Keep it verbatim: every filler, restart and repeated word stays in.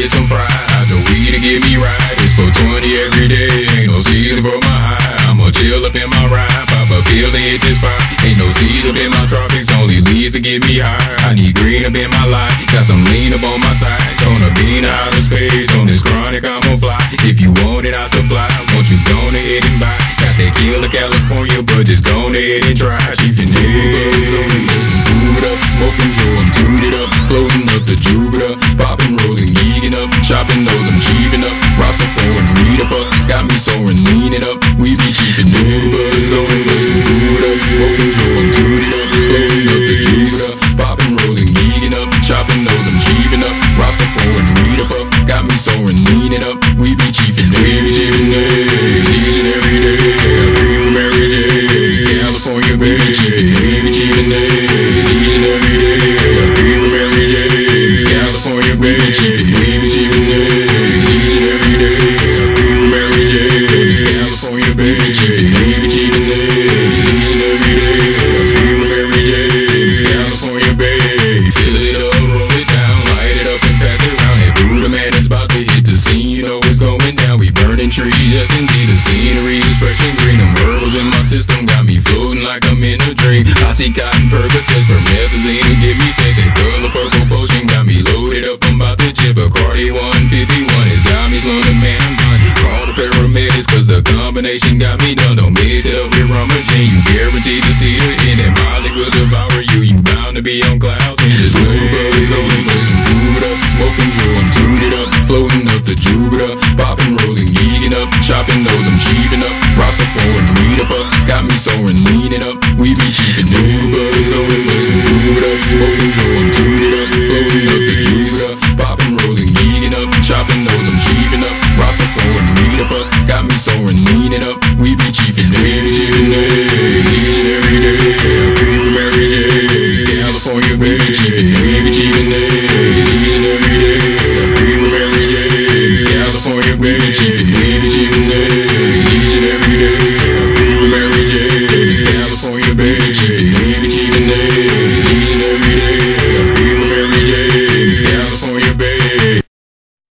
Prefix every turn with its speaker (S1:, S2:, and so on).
S1: get some fried. Hydro weed to get me right. It's for twenty every day. Ain't no season for my high. I'ma chill up in my ride. Pop a pill and hit this spot. Ain't no season up in my tropics. Only leaves to get me high. I need green up in my life. Got some lean up on my side. Gonna be in outer space. On this chronic I'ma fly. If you want it, I supply. Won't you go ahead and buy? Got that killer California, but just go ahead and try. Chief and niggas, food up, smoking Joe, I'm tooted up, floating up the Jupiter, popping, rolling, geeking up, chopping those, I'm cheaping up, roster four and read up, up, got me soaring, leaning up, we be cheaping niggas, going busting food up, smoking Joe, I'm tooted up, floating up the Jupiter, popping, rolling, geeking up, chopping those, I'm cheaping up, roster four and read up, up, got me soaring, leaning up, we be cheaping niggas, cheaping niggas, each and every day, every Mary J's, California baby, cheaping niggas, cheaping niggas, each and every day, every Mary J's, California baby, cheaping niggas, cheaping niggas, each and every day, every Mary J's, California baby, cheaping niggas, cheaping niggas, each and every day, every Mary J's, California baby, fill it up, roll it down, light it up and pass it around. That Buddha man is about to hit the scene, you know it's going down. We burning trees, yes indeed, the scenery is fresh and green. Them herbals in my system got me floating like I'm in a dream. I see cotton Percocets, promethazine to get me set. That color purple potion got me loaded up, I'm about to chip. A Cardi one fifty-one, it's got me slowing, man, I'm done. Call the paramedics, cause the combination got me done. Don't mix it up with rum and gin, you guaranteed to see the end. And Molly will devour you, you bound to be on clouds. And just blue buds, rolling, some food up, smoking Joe, I'm tooted up, floating up the Jupiter, popping, rolling, geeking up, chopping those, I'm cheaping up, roster four and read up, up, got me soaring, leaning up, we be cheaping blue buds, rolling, some food up, smoking Joe, I'm tooted up, floating up the Jupiter, popping, rolling, geeking up, chopping those, I'm cheaping up, roster four and read up, up, got me soaring, leaning up, we be cheaping niggas, cheaping niggas, each and every day, every Mary J's, California baby, cheaping niggas,